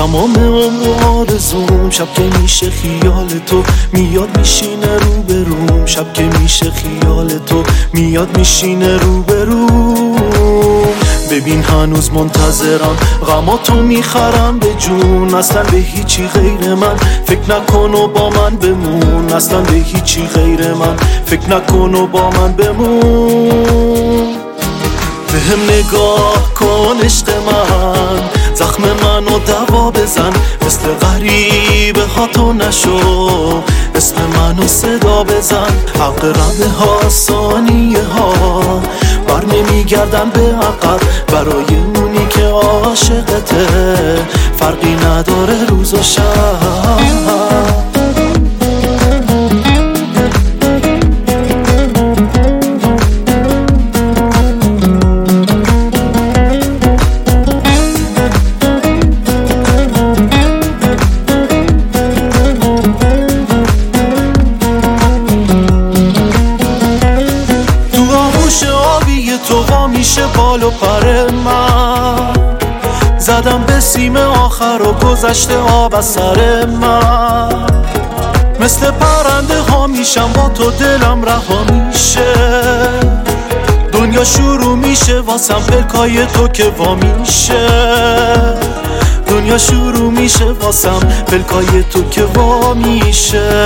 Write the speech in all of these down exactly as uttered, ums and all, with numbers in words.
تمام عمر آرزوم شب که میشه خیال تو میاد میشینه رو به روم، شب که میشه خیال تو میاد میشینه رو به روم. ببین هنوز منتظرم، غماتو میخرم به جون، اصلا به هیچی غیر من فکر نکن و با من بمون، اصلا به هیچی غیر من فکر نکن و با من بمون. به هم نگاه کن عشق من، زخم منو دوا بزن، مثل غریبه ها تو نشو، اسم منو صدا بزن. حق ربه ها ثانیه ها بر نمیگردن به عقب، برای اونی که عاشقته فرقی نداره روز و شب. تو وا میشه بال و پر من، زدم به سیم آخر و گذشته آب از سر من، مثل پرنده ها میشم با تو دلم رها میشه، دنیا شروع میشه واسم پلکای تو که وا میشه، دنیا شروع میشه واسم پلکای تو که وا میشه.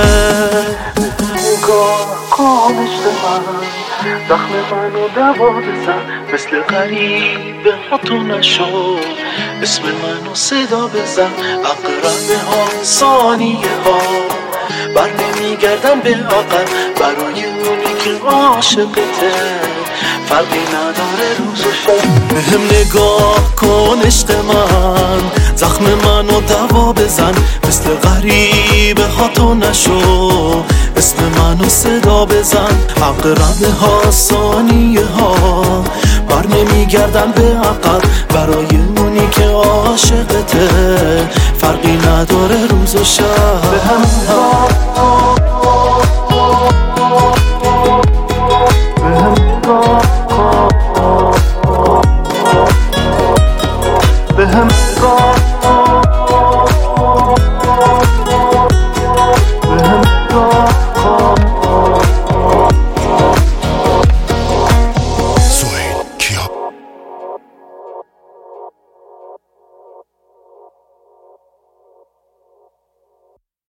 نگاه کن عشق من، زخم منو دوا بزن، مثل غریبه ها تو نشو، اسم منو صدا بزن. اقربه ها ثانیه ها بر نمیگردن به عقب، برای اونی که عاشقته فرقی نداره روز و شب. به هم نگاه کن عشق من، زخم منو دوا بزن، مثل غریبه ها تو نشو، اسم منو صدا بزن. اقربه ها ثانیه ها بر نمیگردن به عقب، برای اونی که عاشقته فرقی نداره روز و شب. به هم